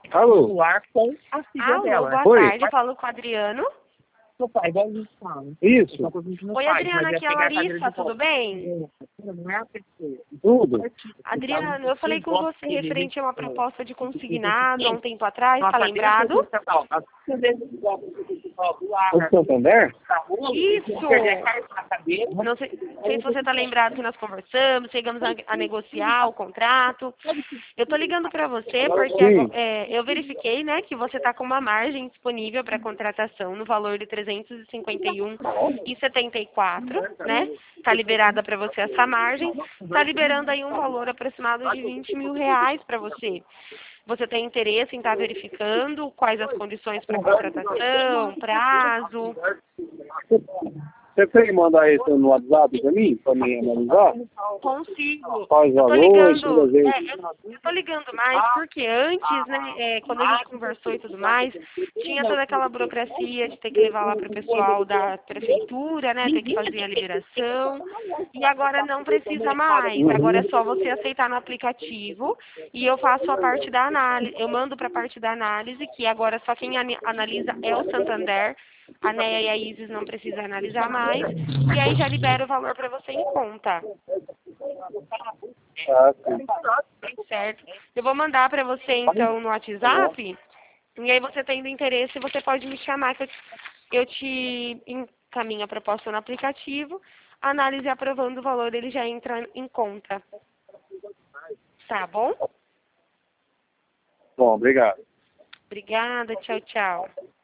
Alô? celular com a filha Alô, dela. boa Oi. tarde, eu falo com o Adriano. Seu pai, igual a gente fala. Isso, Só que a gente não Oi, faz, Adriano, mas aqui é a pegar cadeira Larissa, de tudo volta. bem? Não é a pessoa. tudo. Adriano, eu falei com você referente a uma proposta de consignado há um tempo atrás, Uma tá cadeira lembrado? proporcional. A cadeira de volta do lado, O Santander? Isso! perder a cadeira. Não sei se você está lembrado que nós conversamos, chegamos a negociar o contrato. Eu estou ligando para você porque Sim. eu verifiquei, né, que você está com uma margem disponível para contratação no valor de R$ 351,74, né? Está liberada para você essa margem. Está liberando aí um valor aproximado de R$ 20.000 para você. Você tem interesse em estar verificando quais as condições para contratação, prazo? Você tem que mandar isso no WhatsApp pra mim analisar? Consigo. Quais Eu tô valores, ligando, todas vezes. eu tô ligando mais porque antes, né, quando a gente conversou e tudo mais, tinha toda aquela burocracia de ter que levar lá pro pessoal da prefeitura, né, ter que fazer a liberação. E agora não precisa mais. Agora é só você aceitar no aplicativo e eu faço a parte da análise. Eu mando para a parte da análise, que agora só quem analisa é o Santander. A Neia e a Isis não precisa analisar mais. E aí já libera o valor para você em conta. Ah, sim. Certo? Eu vou mandar para você, então, no WhatsApp. E aí você tendo interesse, você pode me chamar que eu te encaminho a proposta no aplicativo. A análise aprovando o valor, ele já entra em conta. Tá bom? Bom, obrigado. Obrigada. Tchau, tchau.